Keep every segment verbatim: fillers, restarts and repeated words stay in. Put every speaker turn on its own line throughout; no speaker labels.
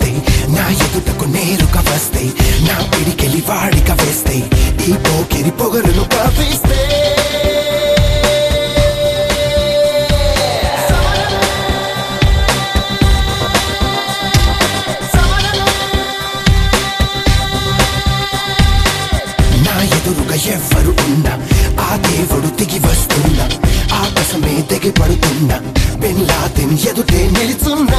వస్తే నా ఎదుటకు నేరుగా వస్తే నా పిడికెలి వాడిక వేస్తే ఈ పోకిరి పొగరును కాపిస్తే నా ఎదురుగా ఎవ్వరు ఉన్నా ఆ దేవుడు దిగి వస్తున్నా ఆకాశమే దిగి పడుతున్నా బిన్ లాదెన్ ఎదుటే నిలుచున్నా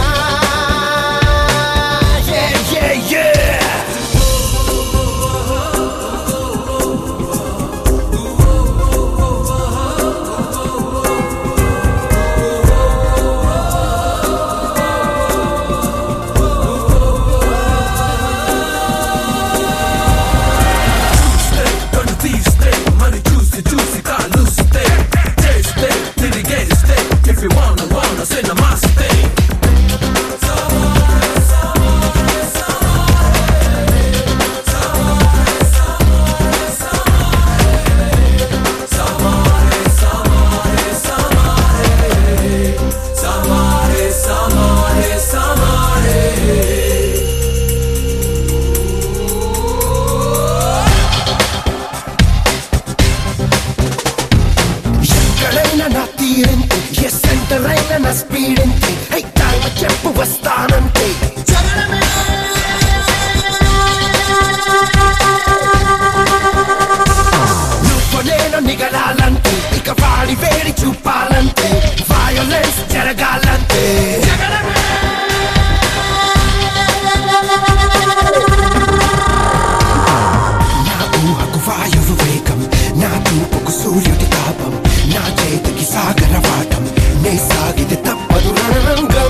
నా స్పీడ్ అంతే టైం చెప్పు వస్తానంతే నువ్వు నేను నిగలాలంటే ఇక వాడి వేడి చూపాలంటే వయోలెన్స్ జరగాలంటే నా ఊహకు వాయువు వేగం నా తూపుకు సూర్యుడి తాపం నా చేతికి సాగర వాటం నే సాగితే తప్పదు రణరంగం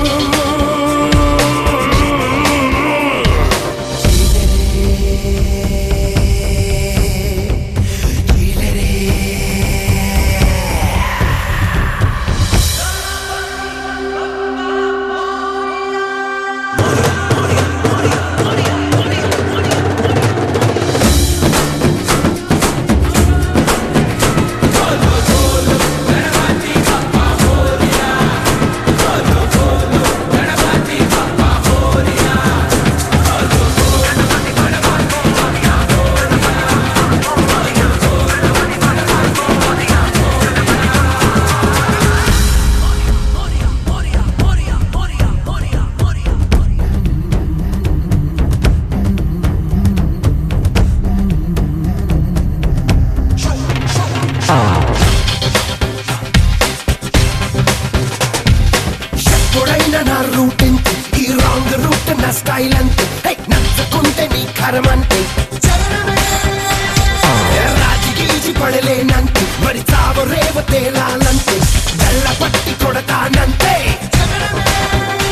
ఎప్పుడైనా నా రూట్ అంతే ఈ రాంగ్ రూట్ నా స్టైల్ అంతే నచ్చకుంటే నీ కరమంతే రాజీ గీజీ పడలేనంతే మరి చావు రేవ తేలాలంతే గల్ల పట్టి కొడతానంతే